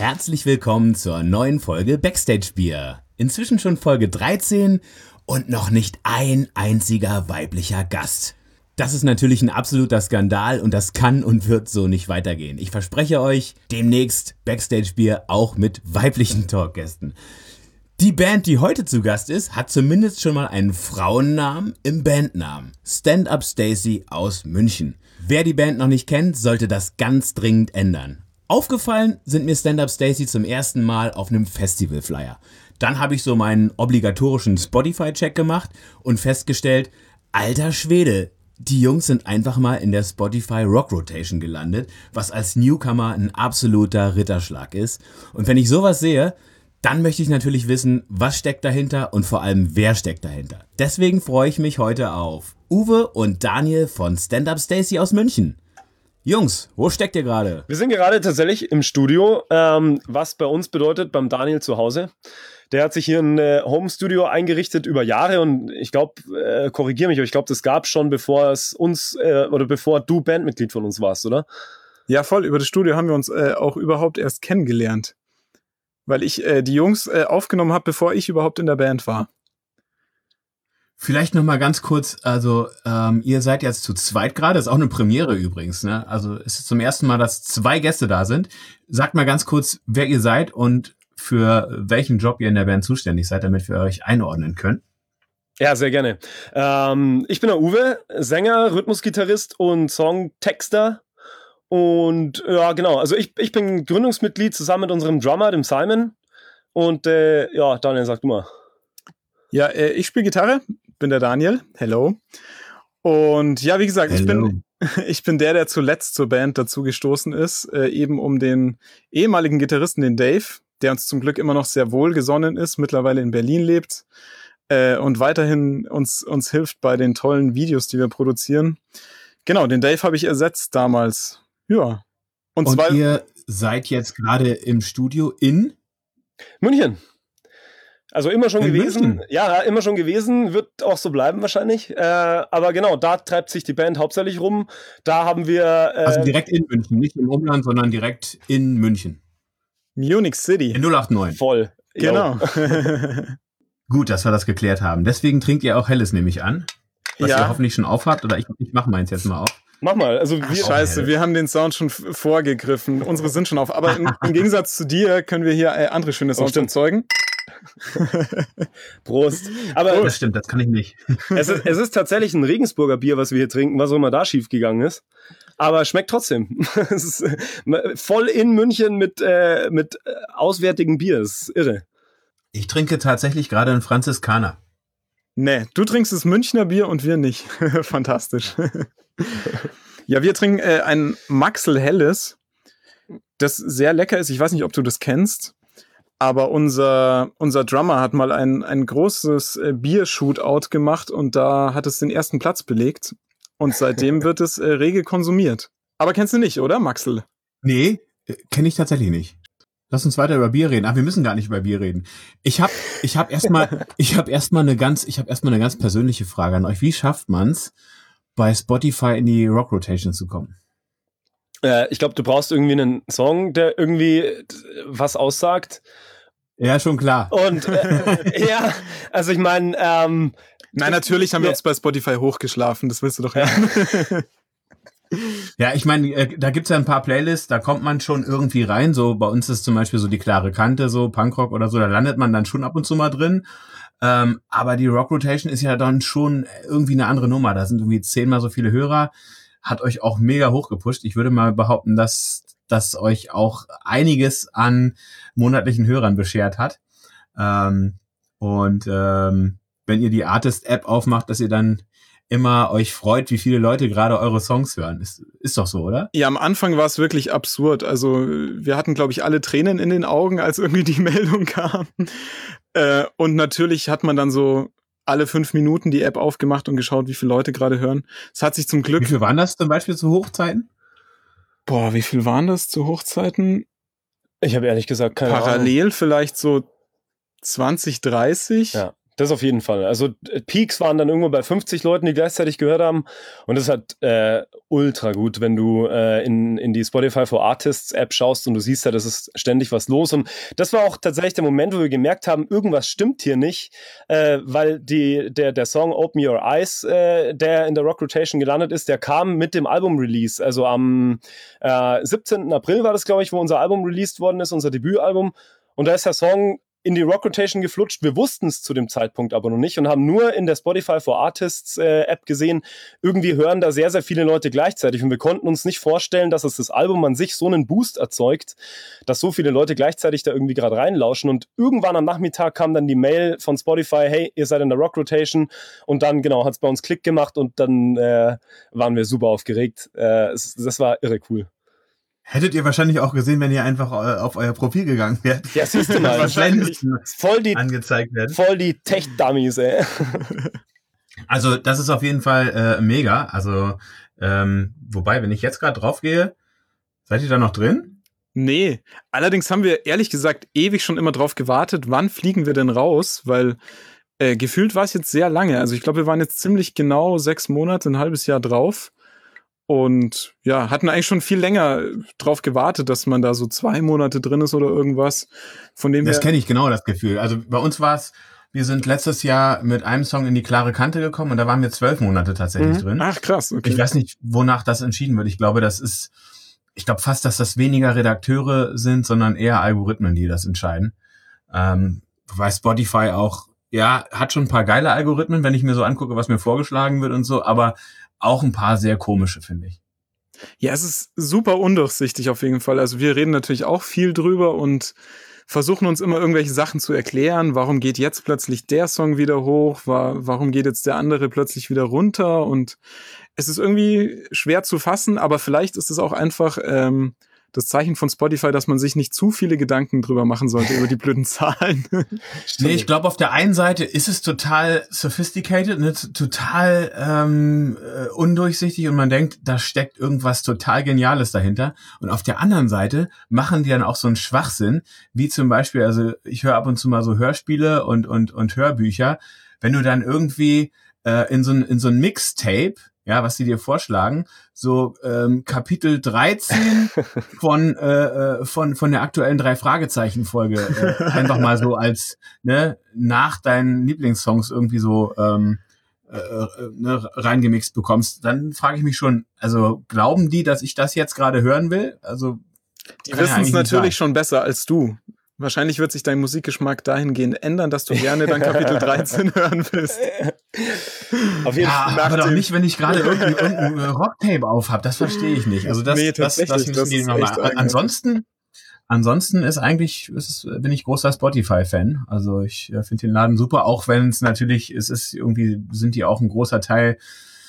Herzlich willkommen zur neuen Folge Backstage Bier. Inzwischen schon Folge 13 und noch nicht ein einziger weiblicher Gast. Das ist natürlich ein absoluter Skandal und das kann und wird so nicht weitergehen. Ich verspreche euch, demnächst Backstage Bier auch mit weiblichen Talkgästen. Die Band, die heute zu Gast ist, hat zumindest schon mal einen Frauennamen im Bandnamen. Stand Up Stacy aus München. Wer die Band noch nicht kennt, sollte das ganz dringend ändern. Aufgefallen sind mir Stand Up Stacy zum ersten Mal auf einem Festivalflyer. Dann habe ich so meinen obligatorischen Spotify-Check gemacht und festgestellt, alter Schwede, die Jungs sind einfach mal in der Spotify Rock Rotation gelandet, was als Newcomer ein absoluter Ritterschlag ist. Und wenn ich sowas sehe, dann möchte ich natürlich wissen, was steckt dahinter und vor allem, wer steckt dahinter. Deswegen freue ich mich heute auf Uwe und Daniel von Stand Up Stacy aus München. Jungs, wo steckt ihr gerade? Wir sind gerade tatsächlich im Studio, was bei uns bedeutet, beim Daniel zu Hause. Der hat sich hier ein Home-Studio eingerichtet über Jahre und ich glaube, korrigiere mich, aber ich glaube, das gab es schon, bevor es uns oder bevor du Bandmitglied von uns warst, oder? Ja, voll. Über das Studio haben wir uns auch überhaupt erst kennengelernt. Weil ich die Jungs aufgenommen habe, bevor ich überhaupt in der Band war. Vielleicht noch mal ganz kurz, also ihr seid jetzt zu zweit gerade, ist auch eine Premiere übrigens, ne? Also es ist zum ersten Mal, dass 2 Gäste da sind. Sagt mal ganz kurz, wer ihr seid und für welchen Job ihr in der Band zuständig seid, damit wir euch einordnen können. Ja, sehr gerne. Ich bin der Uwe, Sänger, Rhythmusgitarrist und Songtexter. Und ja, genau, also ich bin Gründungsmitglied zusammen mit unserem Drummer, dem Simon. Und ja, Daniel, sag du mal. Ja, ich spiele Gitarre, bin der Daniel. Hello. Und ja, wie gesagt, ich bin der zuletzt zur Band dazu gestoßen ist, eben um den ehemaligen Gitarristen, den Dave, der uns zum Glück immer noch sehr wohlgesonnen ist, mittlerweile in Berlin lebt und weiterhin uns hilft bei den tollen Videos, die wir produzieren. Genau, den Dave habe ich ersetzt damals. Ja. Und ihr seid jetzt gerade im Studio in München. Also immer schon in gewesen. München. Ja, immer schon gewesen. Wird auch so bleiben wahrscheinlich. Aber genau, da treibt sich die Band hauptsächlich rum. Da haben wir... also direkt in München, nicht im Umland, sondern direkt in München. Munich City. In 089. Voll. Genau. Gut, dass wir das geklärt haben. Deswegen trinkt ihr auch Helles, nehme ich an. Was ihr hoffentlich schon aufhabt. Oder ich mache meins jetzt mal auf. Mach mal. Also Scheiße, wir haben den Sound schon vorgegriffen. Unsere sind schon auf. Aber im Gegensatz zu dir können wir hier andere schöne Sounds erzeugen. Prost. Aber das stimmt, das kann ich nicht. Es ist tatsächlich ein Regensburger Bier, was wir hier trinken, was auch immer da schief gegangen ist. Aber schmeckt trotzdem. Es ist voll in München mit auswärtigem Bier. Das ist irre. Ich trinke tatsächlich gerade einen Franziskaner. Nee, du trinkst das Münchner Bier und wir nicht. Fantastisch. Ja, wir trinken ein Maxl Helles, das sehr lecker ist. Ich weiß nicht, ob du das kennst, aber unser Drummer hat mal ein großes Bier-Shootout gemacht und da hat es den ersten Platz belegt. Und seitdem wird es rege konsumiert. Aber kennst du nicht, oder, Maxl? Nee, kenne ich tatsächlich nicht. Lass uns weiter über Bier reden. Ach, wir müssen gar nicht über Bier reden. Ich hab erstmal eine ganz persönliche Frage an euch. Wie schafft man's, bei Spotify in die Rock Rotation zu kommen? Ich glaube, du brauchst irgendwie einen Song, der irgendwie was aussagt. Ja, schon klar. Und ja, also ich meine, nein, natürlich haben wir uns bei Spotify hochgeschlafen. Das willst du doch hören. Ja, ich meine, da gibt's ja ein paar Playlists, da kommt man schon irgendwie rein. So bei uns ist zum Beispiel so die klare Kante, so Punkrock oder so, da landet man dann schon ab und zu mal drin. Aber die Rock Rotation ist ja dann schon irgendwie eine andere Nummer. Da sind irgendwie 10-mal so viele Hörer. Hat euch auch mega hochgepusht. Ich würde mal behaupten, dass euch auch einiges an monatlichen Hörern beschert hat. Wenn ihr die Artist-App aufmacht, dass ihr dann immer euch freut, wie viele Leute gerade eure Songs hören. Ist doch so, oder? Ja, am Anfang war es wirklich absurd. Also wir hatten, glaube ich, alle Tränen in den Augen, als irgendwie die Meldung kam. Und natürlich hat man dann so alle 5 Minuten die App aufgemacht und geschaut, wie viele Leute gerade hören. Es hat sich zum Glück... Wie viel waren das zum Beispiel zu Hochzeiten? Boah, wie viel waren das zu Hochzeiten? Ich habe ehrlich gesagt keine Ahnung. Parallel vielleicht so 20, 30. Ja. Das auf jeden Fall. Also Peaks waren dann irgendwo bei 50 Leuten, die gleichzeitig gehört haben. Und das ist halt ultra gut, wenn du in die Spotify for Artists App schaust und du siehst ja, das ist ständig was los. Und das war auch tatsächlich der Moment, wo wir gemerkt haben, irgendwas stimmt hier nicht, weil der Song Open Your Eyes, der in der Rock Rotation gelandet ist, der kam mit dem Album-Release. Also am 17. April war das, glaube ich, wo unser Album released worden ist, unser Debütalbum. Und da ist der Song in die Rock Rotation geflutscht. Wir wussten es zu dem Zeitpunkt aber noch nicht und haben nur in der Spotify for Artists App gesehen, irgendwie hören da sehr, sehr viele Leute gleichzeitig und wir konnten uns nicht vorstellen, dass es das Album an sich so einen Boost erzeugt, dass so viele Leute gleichzeitig da irgendwie gerade reinlauschen und irgendwann am Nachmittag kam dann die Mail von Spotify, hey, ihr seid in der Rock Rotation und dann, genau, hat es bei uns Klick gemacht und dann waren wir super aufgeregt. Das war irre cool. Hättet ihr wahrscheinlich auch gesehen, wenn ihr einfach auf euer Profil gegangen wärt. Ja, siehst du mal. Wahrscheinlich voll die angezeigt werden. Voll die Tech-Dummies, ey. Also das ist auf jeden Fall mega. Also wobei, wenn ich jetzt gerade drauf gehe, seid ihr da noch drin? Nee. Allerdings haben wir ehrlich gesagt ewig schon immer drauf gewartet, wann fliegen wir denn raus, weil gefühlt war es jetzt sehr lange. Also ich glaube, wir waren jetzt ziemlich genau 6 Monate, ein halbes Jahr drauf. Und ja, hatten eigentlich schon viel länger drauf gewartet, dass man da so 2 Monate drin ist oder irgendwas. Von dem das kenne ich genau, das Gefühl. Also bei uns war es, wir sind letztes Jahr mit einem Song in die klare Kante gekommen und da waren wir 12 Monate tatsächlich drin. Ach krass, okay. Ich weiß nicht, wonach das entschieden wird. Ich glaube, ich glaube fast, dass das weniger Redakteure sind, sondern eher Algorithmen, die das entscheiden. Wobei Spotify auch, ja, hat schon ein paar geile Algorithmen, wenn ich mir so angucke, was mir vorgeschlagen wird und so, aber auch ein paar sehr komische, finde ich. Ja, es ist super undurchsichtig auf jeden Fall. Also wir reden natürlich auch viel drüber und versuchen uns immer irgendwelche Sachen zu erklären. Warum geht jetzt plötzlich der Song wieder hoch? Warum geht jetzt der andere plötzlich wieder runter? Und es ist irgendwie schwer zu fassen, aber vielleicht ist es auch einfach das Zeichen von Spotify, dass man sich nicht zu viele Gedanken drüber machen sollte, über die blöden Zahlen. Nee, ich glaube, auf der einen Seite ist es total sophisticated, ne, total undurchsichtig und man denkt, da steckt irgendwas total Geniales dahinter. Und auf der anderen Seite machen die dann auch so einen Schwachsinn, wie zum Beispiel, also ich höre ab und zu mal so Hörspiele und Hörbücher, wenn du dann irgendwie in so ein Mixtape, ja, was sie dir vorschlagen, so Kapitel 13 von der aktuellen 3-Fragezeichen-Folge einfach mal so als nach deinen Lieblingssongs irgendwie so reingemixt bekommst, dann frage ich mich schon, also glauben die, dass ich das jetzt gerade hören will? Also die wissen es natürlich schon besser als du. Wahrscheinlich wird sich dein Musikgeschmack dahingehend ändern, dass du gerne dann Kapitel 13 hören willst. Auf jeden Fall. Aber doch nicht, wenn ich gerade irgendein Rocktape auf habe. Das verstehe ich nicht. Also das müssen die nochmal. Ansonsten ist eigentlich, bin ich großer Spotify-Fan. Also ich finde den Laden super, auch wenn es natürlich, sind die auch ein großer Teil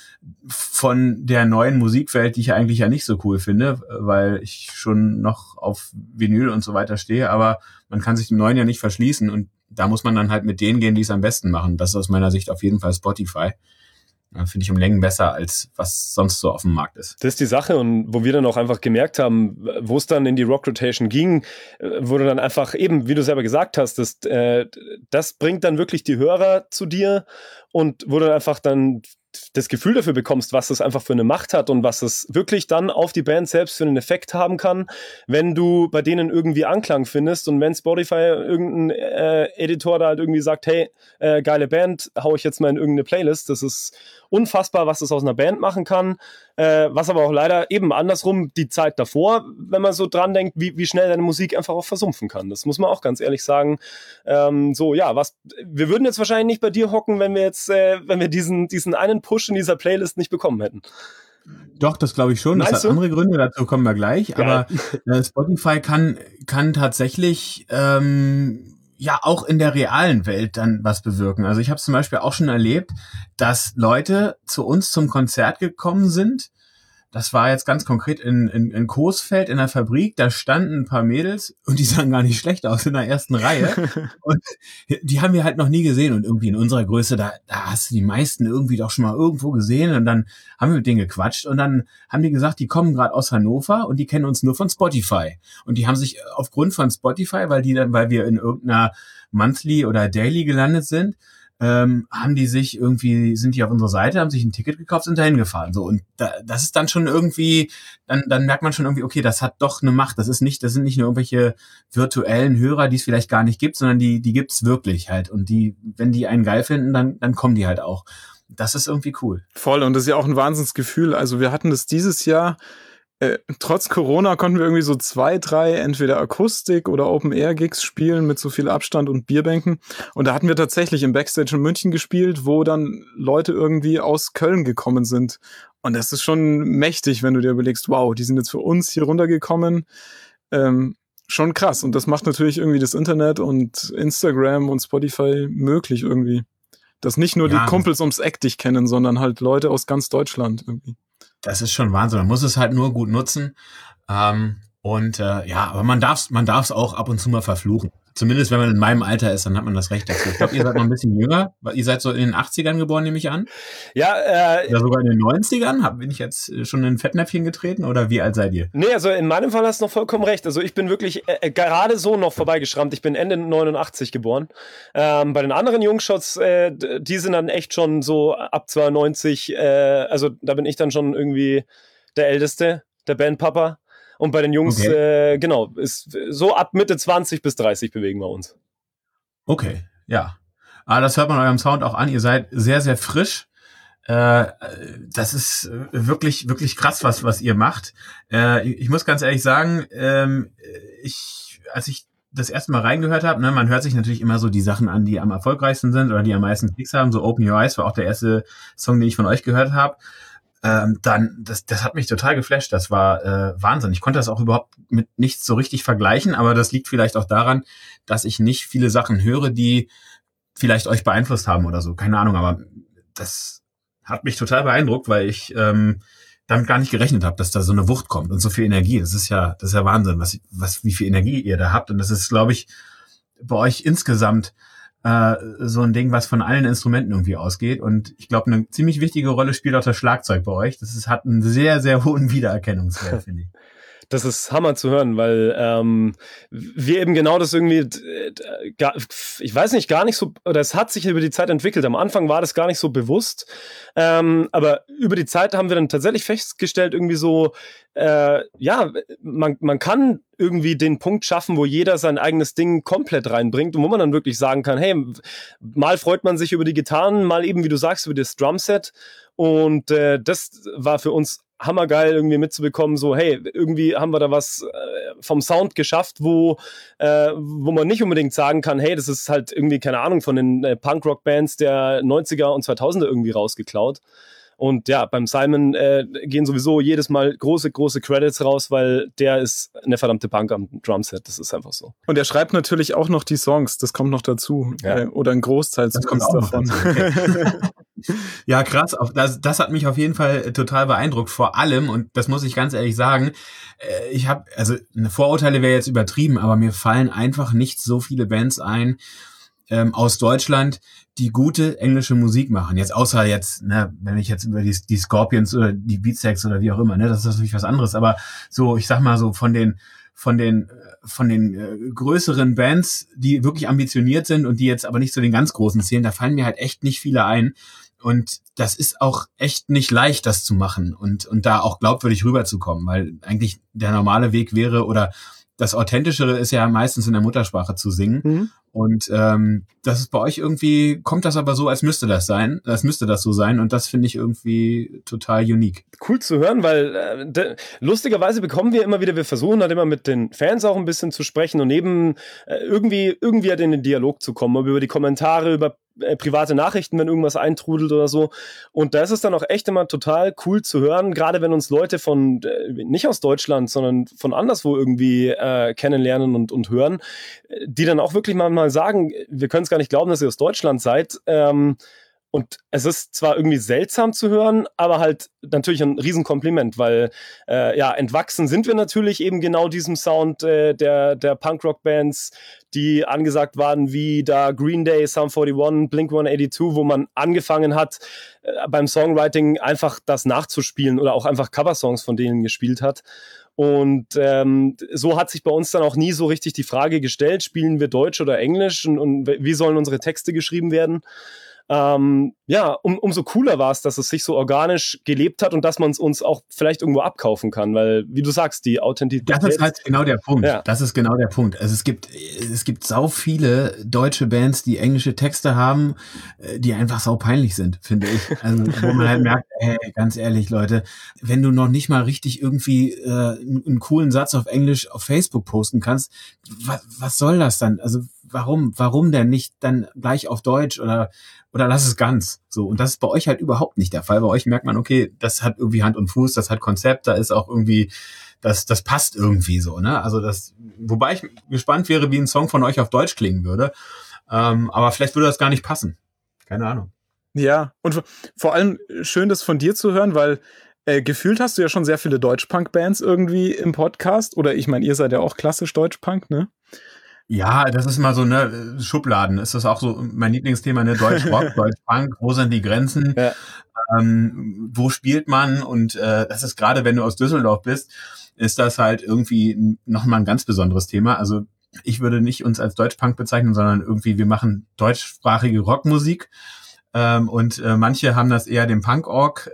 von der neuen Musikwelt, die ich eigentlich ja nicht so cool finde, weil ich schon noch auf Vinyl und so weiter stehe, aber man kann sich dem Neuen ja nicht verschließen und da muss man dann halt mit denen gehen, die es am besten machen. Das ist aus meiner Sicht auf jeden Fall Spotify. Finde ich um Längen besser, als was sonst so auf dem Markt ist. Das ist die Sache und wo wir dann auch einfach gemerkt haben, wo es dann in die Rock Rotation ging, wurde dann einfach eben, wie du selber gesagt hast, das bringt dann wirklich die Hörer zu dir und wo du einfach dann das Gefühl dafür bekommst, was das einfach für eine Macht hat und was es wirklich dann auf die Band selbst für einen Effekt haben kann, wenn du bei denen irgendwie Anklang findest und wenn Spotify irgendein Editor da halt irgendwie sagt, hey, geile Band, hau ich jetzt mal in irgendeine Playlist. Das ist unfassbar, was das aus einer Band machen kann, was aber auch leider eben andersrum die Zeit davor, wenn man so dran denkt, wie schnell deine Musik einfach auch versumpfen kann. Das muss man auch ganz ehrlich sagen. Wir würden jetzt wahrscheinlich nicht bei dir hocken, wenn wir diesen einen Push in dieser Playlist nicht bekommen hätten. Doch, das glaube ich schon. Das hat andere Gründe, dazu kommen wir gleich. Ja. Aber Spotify kann tatsächlich auch in der realen Welt dann was bewirken. Also ich habe zum Beispiel auch schon erlebt, dass Leute zu uns zum Konzert gekommen sind. Das war jetzt ganz konkret in Coesfeld in der Fabrik. Da standen ein paar Mädels und die sahen gar nicht schlecht aus in der ersten Reihe. Und die haben wir halt noch nie gesehen. Und irgendwie in unserer Größe, da hast du die meisten irgendwie doch schon mal irgendwo gesehen. Und dann haben wir mit denen gequatscht. Und dann haben die gesagt, die kommen gerade aus Hannover und die kennen uns nur von Spotify. Und die haben sich aufgrund von Spotify, weil wir in irgendeiner Monthly oder Daily gelandet sind, haben die sich irgendwie, sind die auf unserer Seite, haben sich ein Ticket gekauft, sind da hingefahren. So, und das ist dann schon irgendwie, dann merkt man schon irgendwie, okay, das hat doch eine Macht. Das sind nicht nur irgendwelche virtuellen Hörer, die es vielleicht gar nicht gibt, sondern die gibt's wirklich halt. Und wenn die einen geil finden, dann kommen die halt auch. Das ist irgendwie cool. Voll, und das ist ja auch ein Wahnsinnsgefühl. Also wir hatten das dieses Jahr, trotz Corona konnten wir irgendwie so 2, 3 entweder Akustik- oder Open-Air-Gigs spielen mit so viel Abstand und Bierbänken. Und da hatten wir tatsächlich im Backstage in München gespielt, wo dann Leute irgendwie aus Köln gekommen sind. Und das ist schon mächtig, wenn du dir überlegst, wow, die sind jetzt für uns hier runtergekommen. Schon krass. Und das macht natürlich irgendwie das Internet und Instagram und Spotify möglich irgendwie. Dass nicht nur die Kumpels ums Eck dich kennen, sondern halt Leute aus ganz Deutschland irgendwie. Das ist schon Wahnsinn. Man muss es halt nur gut nutzen. Aber man darf's auch ab und zu mal verfluchen. Zumindest wenn man in meinem Alter ist, dann hat man das Recht dazu. Ich glaube, ihr seid noch ein bisschen jünger. Ihr seid so in den 80ern geboren, nehme ich an. Ja, oder sogar in den 90ern. Bin ich jetzt schon in ein Fettnäpfchen getreten oder wie alt seid ihr? Nee, also in meinem Fall hast du noch vollkommen recht. Also ich bin wirklich gerade so noch vorbeigeschrammt. Ich bin Ende 89 geboren. Bei den anderen Jungshots, die sind dann echt schon so ab 92. Also da bin ich dann schon irgendwie der Älteste, der Bandpapa. Und bei den Jungs, okay. Ist so ab Mitte 20 bis 30 bewegen wir uns. Okay, ja. Aber das hört man eurem Sound auch an. Ihr seid sehr, sehr frisch. Das ist wirklich, wirklich krass, was ihr macht. Ich muss ganz ehrlich sagen, als ich das erste Mal reingehört habe, ne, man hört sich natürlich immer so die Sachen an, die am erfolgreichsten sind oder die am meisten Klicks haben. So Open Your Eyes war auch der erste Song, den ich von euch gehört habe. Das hat mich total geflasht. Das war Wahnsinn. Ich konnte das auch überhaupt mit nichts so richtig vergleichen, aber das liegt vielleicht auch daran, dass ich nicht viele Sachen höre, die vielleicht euch beeinflusst haben oder so. Keine Ahnung, aber das hat mich total beeindruckt, weil ich damit gar nicht gerechnet habe, dass da so eine Wucht kommt und so viel Energie. Das ist ja Wahnsinn, wie viel Energie ihr da habt. Und das ist, glaube ich, bei euch insgesamt so ein Ding, was von allen Instrumenten irgendwie ausgeht. Und ich glaube, eine ziemlich wichtige Rolle spielt auch das Schlagzeug bei euch. Hat einen sehr, sehr hohen Wiedererkennungswert, finde ich. Das ist Hammer zu hören, weil wir eben genau das irgendwie, ich weiß nicht, gar nicht so, oder es hat sich über die Zeit entwickelt. Am Anfang war das gar nicht so bewusst, aber über die Zeit haben wir dann tatsächlich festgestellt, irgendwie so, man kann irgendwie den Punkt schaffen, wo jeder sein eigenes Ding komplett reinbringt und wo man dann wirklich sagen kann, hey, mal freut man sich über die Gitarren, mal eben, wie du sagst, über das Drumset. Und das war für uns hammergeil irgendwie mitzubekommen, so hey, irgendwie haben wir da was vom Sound geschafft, wo man nicht unbedingt sagen kann, hey, das ist halt irgendwie, keine Ahnung, von den Punk-Rock-Bands der 90er und 2000er irgendwie rausgeklaut. Und ja, beim Simon gehen sowieso jedes Mal große Credits raus, weil der ist eine verdammte Punk am Drumset. Das ist einfach so. Und er schreibt natürlich auch noch die Songs. Das kommt noch dazu. Ja. Oder ein Großteil davon. Ja, krass. Das hat mich auf jeden Fall total beeindruckt. Vor allem, und das muss ich ganz ehrlich sagen, ich habe, also eine Vorurteile wäre jetzt übertrieben, aber mir fallen einfach nicht so viele Bands ein aus Deutschland, die gute englische Musik machen. Jetzt außer jetzt, ne, wenn ich jetzt über die Scorpions oder die Beatsteaks oder wie auch immer, ne, das ist natürlich was anderes. Aber so, ich sag mal so von den größeren Bands, die wirklich ambitioniert sind und die jetzt aber nicht zu den ganz großen zählen, da fallen mir halt echt nicht viele ein. Und das ist auch echt nicht leicht, das zu machen und da auch glaubwürdig rüberzukommen, weil eigentlich der normale Weg wäre oder das Authentischere ist ja meistens in der Muttersprache zu singen. Mhm. Und das ist bei euch irgendwie, kommt das aber so, als müsste das so sein. Und das finde ich irgendwie total unique. Cool zu hören, weil lustigerweise bekommen wir immer wieder, wir versuchen halt immer mit den Fans auch ein bisschen zu sprechen und eben irgendwie halt in den Dialog zu kommen, über die Kommentare, über private Nachrichten, wenn irgendwas eintrudelt oder so. Und da ist es dann auch echt immer total cool zu hören, gerade wenn uns Leute von, nicht aus Deutschland, sondern von anderswo irgendwie kennenlernen und hören, die dann auch wirklich mal sagen, wir können es gar nicht glauben, dass ihr aus Deutschland seid. Und Und es ist zwar irgendwie seltsam zu hören, aber halt natürlich ein Riesenkompliment, weil entwachsen sind wir natürlich eben genau diesem Sound der Punkrock-Bands, die angesagt waren, wie da Green Day, Sum 41, Blink-182, wo man angefangen hat, beim Songwriting einfach das nachzuspielen oder auch einfach Coversongs von denen gespielt hat. Und so hat sich bei uns dann auch nie so richtig die Frage gestellt, spielen wir Deutsch oder Englisch und wie sollen unsere Texte geschrieben werden? Umso cooler war es, dass es sich so organisch gelebt hat und dass man es uns auch vielleicht irgendwo abkaufen kann, weil, wie du sagst, die Authentizität... Das ist halt genau der Punkt. Ja. Das ist genau der Punkt. Also es gibt sau viele deutsche Bands, die englische Texte haben, die einfach sau peinlich sind, finde ich. Also wo man halt merkt, ganz ehrlich, Leute, wenn du noch nicht mal richtig irgendwie einen coolen Satz auf Englisch auf Facebook posten kannst, was soll das dann? Also warum denn nicht dann gleich auf Deutsch oder lass es ganz so? Und das ist bei euch halt überhaupt nicht der Fall. Bei euch merkt man, okay, das hat irgendwie Hand und Fuß, das hat Konzept, da ist auch irgendwie, das passt irgendwie so, ne? Also wobei ich gespannt wäre, wie ein Song von euch auf Deutsch klingen würde. Aber vielleicht würde das gar nicht passen. Keine Ahnung. Ja, und vor allem schön, das von dir zu hören, weil gefühlt hast du ja schon sehr viele Deutsch-Punk-Bands irgendwie im Podcast. Oder ich meine, ihr seid ja auch klassisch Deutsch-Punk, ne? Ja, das ist mal so, ne, Schubladen. Ist das auch so mein Lieblingsthema, ne? Deutsch-Rock, Deutsch-Punk, wo sind die Grenzen? Ja. Wo spielt man? Und das ist gerade, wenn du aus Düsseldorf bist, ist das halt irgendwie nochmal ein ganz besonderes Thema. Also ich würde nicht uns als Deutsch-Punk bezeichnen, sondern irgendwie, wir machen deutschsprachige Rockmusik. Und manche haben das eher dem Punkrock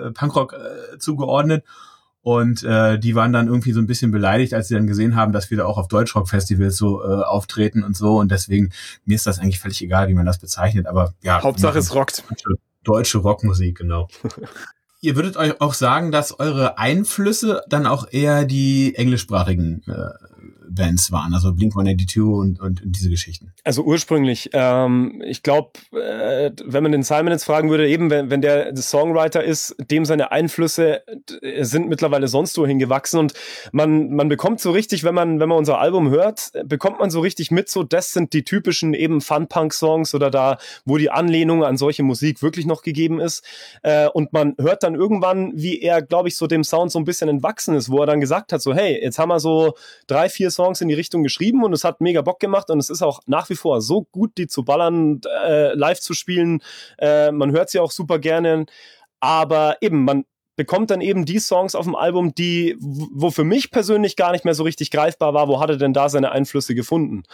zugeordnet. Und die waren dann irgendwie so ein bisschen beleidigt, als sie dann gesehen haben, dass wir da auch auf Deutschrock-Festivals so auftreten und so. Und deswegen, mir ist das eigentlich völlig egal, wie man das bezeichnet. Aber ja, Hauptsache es rockt. Deutsche Rockmusik, genau. Ihr würdet euch auch sagen, dass eure Einflüsse dann auch eher die englischsprachigen Bands waren, also Blink-182 und diese Geschichten. Also ursprünglich, ich glaube, wenn man den Simon jetzt fragen würde, eben wenn der Songwriter ist, dem seine Einflüsse sind mittlerweile sonst wohin gewachsen und man bekommt so richtig, wenn man unser Album hört, bekommt man so richtig mit, so das sind die typischen eben Fun-Punk-Songs oder da, wo die Anlehnung an solche Musik wirklich noch gegeben ist und man hört dann irgendwann, wie er, glaube ich, so dem Sound so ein bisschen entwachsen ist, wo er dann gesagt hat, so hey, jetzt haben wir so 3-4 Songs in die Richtung geschrieben und es hat mega Bock gemacht und es ist auch nach wie vor so gut, die zu ballern, live zu spielen. Man hört sie auch super gerne, aber eben, man bekommt dann eben die Songs auf dem Album, wo für mich persönlich gar nicht mehr so richtig greifbar war, wo hat er denn da seine Einflüsse gefunden?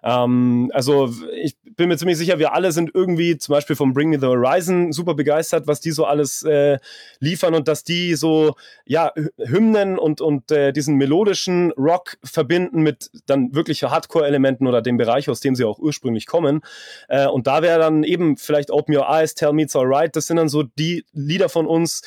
Also ich bin mir ziemlich sicher, wir alle sind irgendwie zum Beispiel vom Bring Me the Horizon super begeistert, was die so alles liefern und dass die so Hymnen und diesen melodischen Rock verbinden mit dann wirklich Hardcore-Elementen oder dem Bereich, aus dem sie auch ursprünglich kommen. Und da wäre dann eben vielleicht Open Your Eyes, Tell Me It's Alright, das sind dann so die Lieder von uns,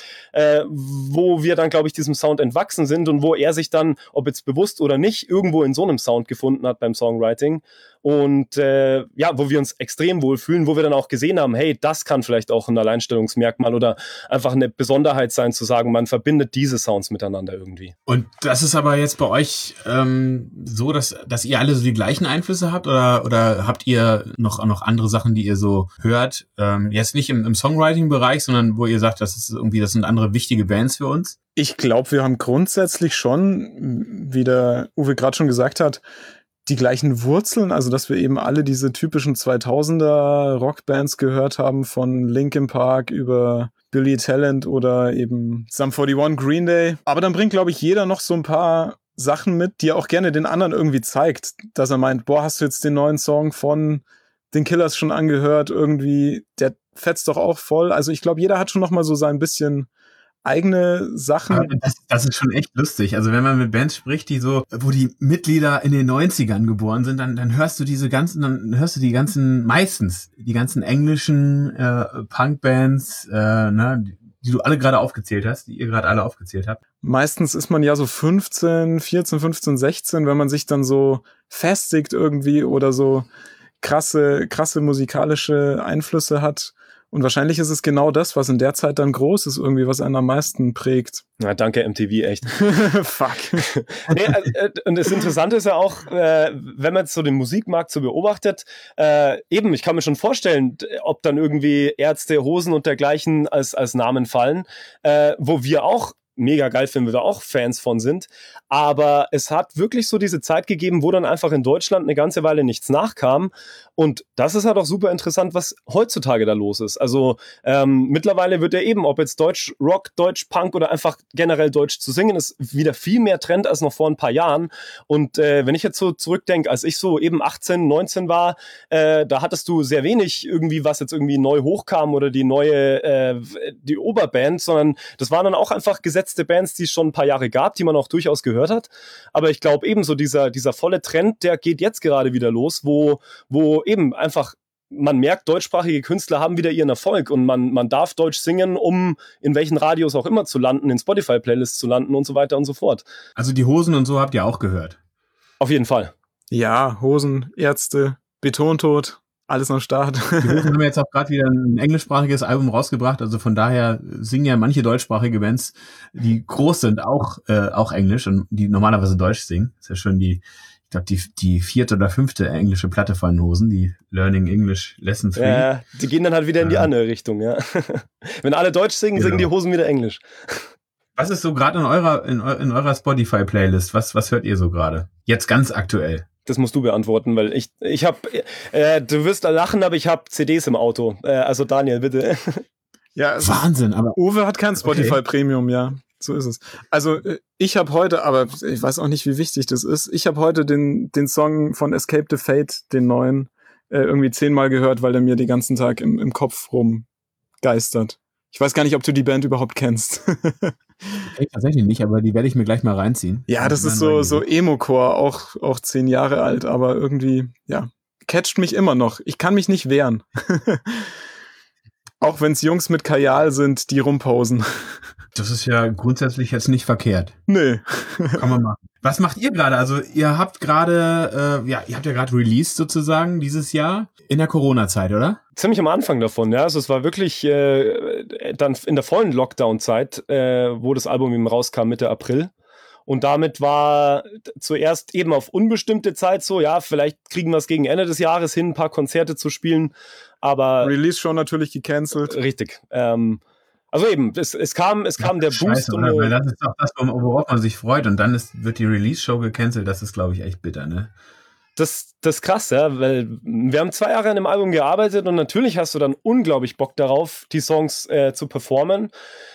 wo wir dann, glaube ich, diesem Sound entwachsen sind und wo er sich dann, ob jetzt bewusst oder nicht, irgendwo in so einem Sound gefunden hat beim Songwriting und wo wir uns extrem wohlfühlen, wo wir dann auch gesehen haben, hey, das kann vielleicht auch ein Alleinstellungsmerkmal oder einfach eine Besonderheit sein, zu sagen, man verbindet diese Sounds miteinander irgendwie. Und das ist aber jetzt bei euch so, dass ihr alle so die gleichen Einflüsse habt oder habt ihr noch andere Sachen, die ihr so hört? Jetzt nicht im Songwriting-Bereich, sondern wo ihr sagt, das sind andere wichtige Bands für uns? Ich glaube, wir haben grundsätzlich schon, wie der Uwe gerade schon gesagt hat, die gleichen Wurzeln, also dass wir eben alle diese typischen 2000er Rockbands gehört haben, von Linkin Park über Billy Talent oder eben Sum 41, Green Day. Aber dann bringt, glaube ich, jeder noch so ein paar Sachen mit, die er auch gerne den anderen irgendwie zeigt, dass er meint, boah, hast du jetzt den neuen Song von den Killers schon angehört, irgendwie, der fetzt doch auch voll. Also ich glaube, jeder hat schon noch mal so sein bisschen eigene Sachen. Das ist schon echt lustig. Also wenn man mit Bands spricht, wo die Mitglieder in den 90ern geboren sind, dann hörst du die ganzen englischen Punkbands, die du alle gerade aufgezählt hast, die ihr gerade alle aufgezählt habt. Meistens ist man ja so 14, 15, 16, wenn man sich dann so festigt irgendwie oder so krasse musikalische Einflüsse hat. Und wahrscheinlich ist es genau das, was in der Zeit dann groß ist, irgendwie, was einen am meisten prägt. Ja, danke MTV, echt. Fuck. Nee, und das Interessante ist ja auch, wenn man jetzt so den Musikmarkt so beobachtet, eben, ich kann mir schon vorstellen, ob dann irgendwie Ärzte, Hosen und dergleichen als Namen fallen, wo wir auch mega geil finden, wir da auch Fans von sind. Aber es hat wirklich so diese Zeit gegeben, wo dann einfach in Deutschland eine ganze Weile nichts nachkam. Und das ist halt auch super interessant, was heutzutage da los ist. Also mittlerweile wird ja eben, ob jetzt Deutsch Rock, Deutsch Punk oder einfach generell Deutsch zu singen, ist wieder viel mehr Trend als noch vor ein paar Jahren. Und wenn ich jetzt so zurückdenke, als ich so eben 18, 19 war, da hattest du sehr wenig irgendwie, was jetzt irgendwie neu hochkam oder die Oberband, sondern das waren dann auch einfach gesetzte Bands, die es schon ein paar Jahre gab, die man auch durchaus gehört hat. Aber ich glaube ebenso dieser volle Trend, der geht jetzt gerade wieder los, wo eben einfach man merkt, deutschsprachige Künstler haben wieder ihren Erfolg und man darf Deutsch singen, um in welchen Radios auch immer zu landen, in Spotify-Playlists zu landen und so weiter und so fort. Also die Hosen und so habt ihr auch gehört? Auf jeden Fall. Ja, Hosen, Ärzte, Betontod, alles am Start. Die Hosen haben jetzt auch gerade wieder ein englischsprachiges Album rausgebracht, also von daher singen ja manche deutschsprachige Bands, die groß sind, auch Englisch und die normalerweise Deutsch singen. Das ist ja schon ich glaube, die 4. oder 5. englische Platte von Hosen, die Learning English Lesson 3. Ja, die gehen dann halt wieder in die andere Richtung, ja. Wenn alle Deutsch singen, Genau. singen die Hosen wieder Englisch. Was ist so gerade in eurer Spotify-Playlist? Was hört ihr so gerade? Jetzt ganz aktuell. Das musst du beantworten, weil ich habe, du wirst da lachen, aber ich habe CDs im Auto. Also Daniel, bitte. Ja, Wahnsinn, aber Uwe hat kein Spotify Premium, ja. So ist es. Also ich habe heute, aber ich weiß auch nicht, wie wichtig das ist, ich habe heute den Song von Escape the Fate, den neuen, irgendwie 10-mal gehört, weil der mir den ganzen Tag im Kopf rumgeistert. Ich weiß gar nicht, ob du die Band überhaupt kennst. ich tatsächlich nicht, aber die werde ich mir gleich mal reinziehen. Ja, das ist so Emo-Core, auch 10 Jahre alt, aber irgendwie, ja, catcht mich immer noch. Ich kann mich nicht wehren. Auch wenn es Jungs mit Kajal sind, die rumposen. Das ist ja grundsätzlich jetzt nicht verkehrt. Nee. Kann man machen. Was macht ihr gerade? Also ihr habt gerade, ihr habt ja gerade released sozusagen dieses Jahr in der Corona-Zeit, oder? Ziemlich am Anfang davon, ja. Also es war wirklich dann in der vollen Lockdown-Zeit, wo das Album eben rauskam, Mitte April. Und damit war zuerst eben auf unbestimmte Zeit so, ja, vielleicht kriegen wir es gegen Ende des Jahres hin, ein paar Konzerte zu spielen, aber... Release schon natürlich gecancelt. Richtig. Also eben, es kam der Scheiße, Boost. oder? Weil das ist doch das, worauf man sich freut. Und dann wird die Release-Show gecancelt. Das ist, glaube ich, echt bitter, ne? Das ist krass, ja, weil wir haben 2 Jahre an dem Album gearbeitet und natürlich hast du dann unglaublich Bock darauf, die Songs zu performen.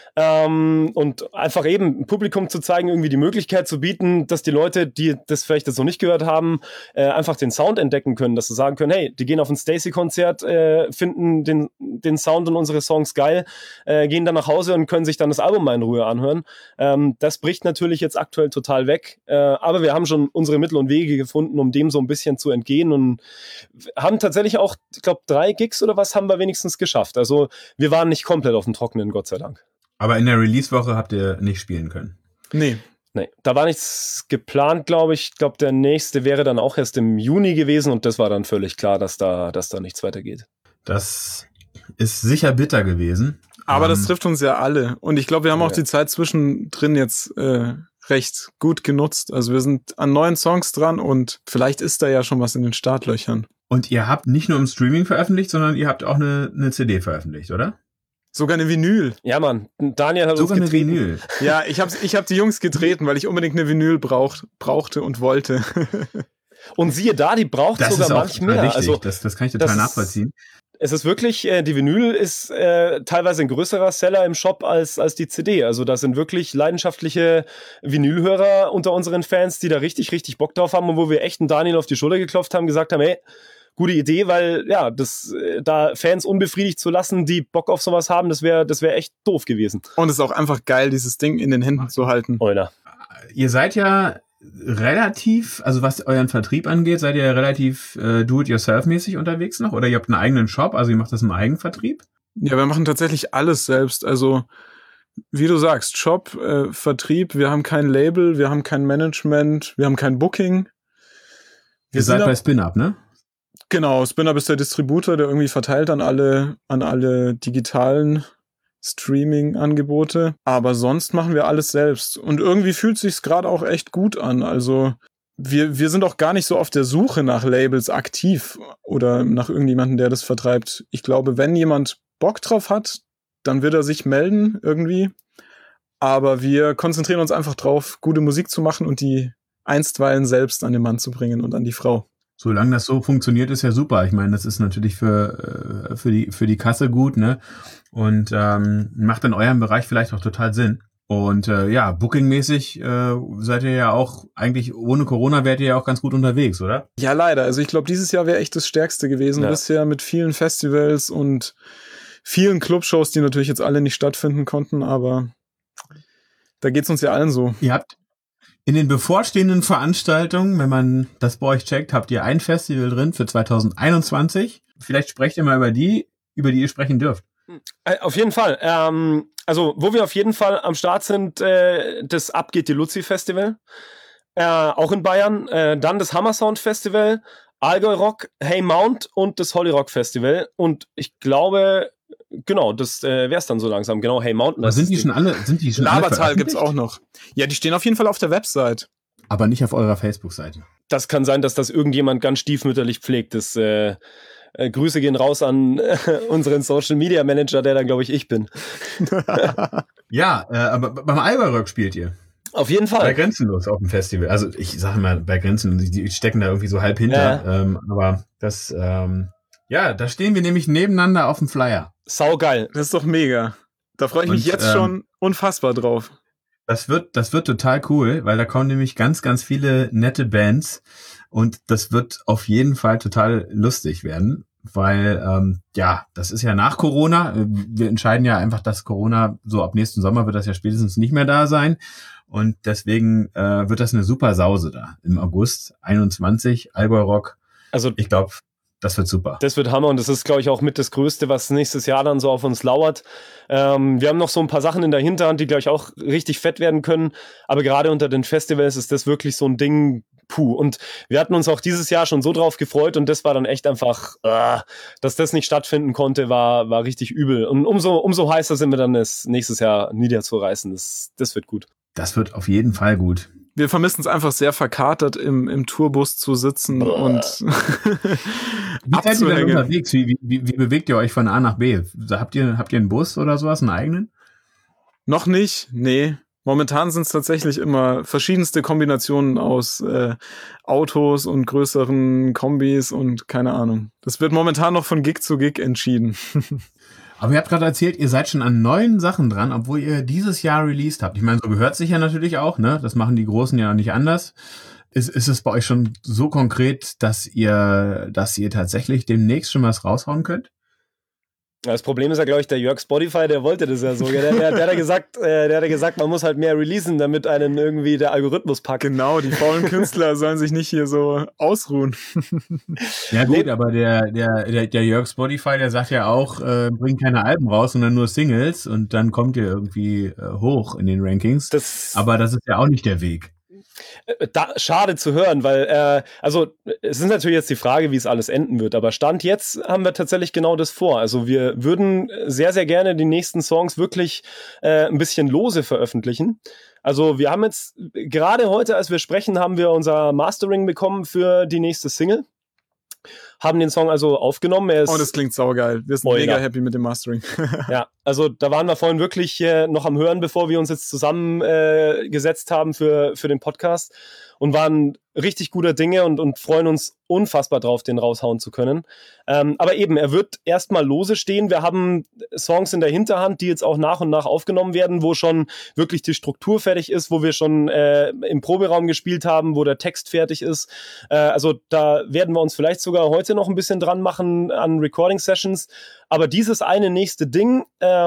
Und einfach eben dem Publikum zu zeigen, irgendwie die Möglichkeit zu bieten, dass die Leute, die das vielleicht jetzt noch nicht gehört haben, einfach den Sound entdecken können, dass sie sagen können, hey, die gehen auf ein Stacey-Konzert, finden den Sound und unsere Songs geil, gehen dann nach Hause und können sich dann das Album mal in Ruhe anhören. Das bricht natürlich jetzt aktuell total weg, aber wir haben schon unsere Mittel und Wege gefunden, um dem so ein bisschen zu entgehen und haben tatsächlich auch, ich glaube, 3 Gigs oder was haben wir wenigstens geschafft. Also wir waren nicht komplett auf dem Trockenen, Gott sei Dank. Aber in der Release-Woche habt ihr nicht spielen können? Nee, da war nichts geplant, glaube ich. Ich glaube, der nächste wäre dann auch erst im Juni gewesen und das war dann völlig klar, dass da nichts weitergeht. Das ist sicher bitter gewesen. aber das trifft uns ja alle. Und ich glaube, wir haben auch die Zeit zwischendrin jetzt recht gut genutzt. Also wir sind an neuen Songs dran und vielleicht ist da ja schon was in den Startlöchern. Und ihr habt nicht nur im Streaming veröffentlicht, sondern ihr habt auch eine CD veröffentlicht, oder? Sogar eine Vinyl. Ja, Mann. Daniel hat Sogar uns eine getreten. Vinyl. Ja, ich hab die Jungs getreten, weil ich unbedingt eine Vinyl brauchte und wollte. Und siehe da, die braucht Das sogar ist auch manch total mehr. wichtig. Also Das kann ich total das ist- nachvollziehen. es ist wirklich, die Vinyl ist teilweise ein größerer Seller im Shop als die CD. Also da sind wirklich leidenschaftliche Vinylhörer unter unseren Fans, die da richtig, richtig Bock drauf haben und wo wir echt einen Daniel auf die Schulter geklopft haben, gesagt haben, hey, gute Idee, weil ja, da Fans unbefriedigt zu lassen, die Bock auf sowas haben, das wäre echt doof gewesen. Und es ist auch einfach geil, dieses Ding in den Händen zu halten. Euler. Ihr seid ja relativ, also was euren Vertrieb angeht, seid ihr relativ do-it-yourself-mäßig unterwegs noch? Oder ihr habt einen eigenen Shop, also ihr macht das im Eigenvertrieb? Ja, wir machen tatsächlich alles selbst. Also, wie du sagst, Shop, Vertrieb, wir haben kein Label, wir haben kein Management, wir haben kein Booking. Ihr seid bei Spin-Up, ne? Genau, Spin-Up ist der Distributor, der irgendwie verteilt an alle digitalen Streaming-Angebote. Aber sonst machen wir alles selbst. Und irgendwie fühlt sich's gerade auch echt gut an. Also wir sind auch gar nicht so auf der Suche nach Labels aktiv oder nach irgendjemandem, der das vertreibt. Ich glaube, wenn jemand Bock drauf hat, dann wird er sich melden irgendwie. Aber wir konzentrieren uns einfach drauf, gute Musik zu machen und die einstweilen selbst an den Mann zu bringen und an die Frau. Solange das so funktioniert, ist ja super. Ich meine, das ist natürlich für die Kasse gut, ne? Und macht in eurem Bereich vielleicht auch total Sinn. Und bookingmäßig seid ihr ja auch eigentlich, ohne Corona wärt ihr ja auch ganz gut unterwegs, oder? Ja, leider. Also ich glaube, dieses Jahr wäre echt das Stärkste gewesen bisher, mit vielen Festivals und vielen Clubshows, die natürlich jetzt alle nicht stattfinden konnten, aber da geht's uns ja allen so. Ihr habt in den bevorstehenden Veranstaltungen, wenn man das bei euch checkt, habt ihr ein Festival drin für 2021. Vielleicht sprecht ihr mal über die ihr sprechen dürft. Auf jeden Fall. Also, wo wir auf jeden Fall am Start sind, das Ab geht die Luzi Festival. Auch in Bayern. Dann das Hammer Sound Festival, Allgäu Rock, Hey Mount und das Holly Rock Festival. Und ich glaube, genau, das wär's dann so langsam. Genau, Hey Mountain. Sind die schon alle? Labertal gibt's auch noch. Ja, die stehen auf jeden Fall auf der Website. Aber nicht auf eurer Facebook-Seite. Das kann sein, dass das irgendjemand ganz stiefmütterlich pflegt. Das Grüße gehen raus an unseren Social Media Manager, der dann, glaube ich bin. Ja, aber beim Allgäu Rock spielt ihr. Auf jeden Fall. Bei Grenzenlos auf dem Festival. Also ich sage mal, bei Grenzenlos, die stecken da irgendwie so halb hinter. Ja. Aber das, da stehen wir nämlich nebeneinander auf dem Flyer. Saugeil. Das ist doch mega. Da freue ich mich jetzt schon unfassbar drauf. Das wird total cool, weil da kommen nämlich ganz, ganz viele nette Bands und das wird auf jeden Fall total lustig werden, weil, das ist ja nach Corona. Wir entscheiden ja einfach, dass Corona so ab nächsten Sommer wird das ja spätestens nicht mehr da sein und deswegen wird das eine super Sause da im August 21, Allgäu Rock. Also ich glaube, das wird super. Das wird Hammer und das ist, glaube ich, auch mit das Größte, was nächstes Jahr dann so auf uns lauert. Wir haben noch so ein paar Sachen in der Hinterhand, die, glaube ich, auch richtig fett werden können. Aber gerade unter den Festivals ist das wirklich so ein Ding, puh. Und wir hatten uns auch dieses Jahr schon so drauf gefreut und das war dann echt einfach, dass das nicht stattfinden konnte, war richtig übel. Und umso heißer sind wir dann, es nächstes Jahr niederzureißen. Das wird gut. Das wird auf jeden Fall gut. Wir vermissen es einfach sehr verkatert im Tourbus zu sitzen und Wie seid ihr denn unterwegs? Wie bewegt ihr euch von A nach B? Habt ihr einen Bus oder sowas, einen eigenen? Noch nicht, nee. Momentan sind es tatsächlich immer verschiedenste Kombinationen aus Autos und größeren Kombis und keine Ahnung. Das wird momentan noch von Gig zu Gig entschieden. Aber ihr habt gerade erzählt, ihr seid schon an neuen Sachen dran, obwohl ihr dieses Jahr released habt. Ich meine, so gehört sich ja natürlich auch, ne? Das machen die Großen ja nicht anders. Ist es bei euch schon so konkret, dass ihr tatsächlich demnächst schon was raushauen könnt? Das Problem ist ja, glaube ich, der Jörg Spotify, der wollte das ja so. Der hat gesagt, man muss halt mehr releasen, damit einen irgendwie der Algorithmus packt. Genau, die faulen Künstler sollen sich nicht hier so ausruhen. Ja gut, aber der Jörg Spotify, der sagt ja auch, bringt keine Alben raus, sondern nur Singles und dann kommt ihr irgendwie hoch in den Rankings. Aber das ist ja auch nicht der Weg. Schade zu hören, weil es ist natürlich jetzt die Frage, wie es alles enden wird, aber Stand jetzt haben wir tatsächlich genau das vor. Also wir würden sehr, sehr gerne die nächsten Songs wirklich ein bisschen lose veröffentlichen. Also wir haben jetzt, gerade heute, als wir sprechen, haben wir unser Mastering bekommen für die nächste Single. Haben den Song also aufgenommen. Das klingt saugeil. Wir sind mega happy mit dem Mastering. Ja, also da waren wir vorhin wirklich noch am Hören, bevor wir uns jetzt zusammengesetzt haben für den Podcast und waren richtig guter Dinge und freuen uns unfassbar drauf, den raushauen zu können. Aber eben, er wird erstmal lose stehen. Wir haben Songs in der Hinterhand, die jetzt auch nach und nach aufgenommen werden, wo schon wirklich die Struktur fertig ist, wo wir schon im Proberaum gespielt haben, wo der Text fertig ist. Also da werden wir uns vielleicht sogar heute noch ein bisschen dran machen an Recording-Sessions. Aber dieses eine nächste Ding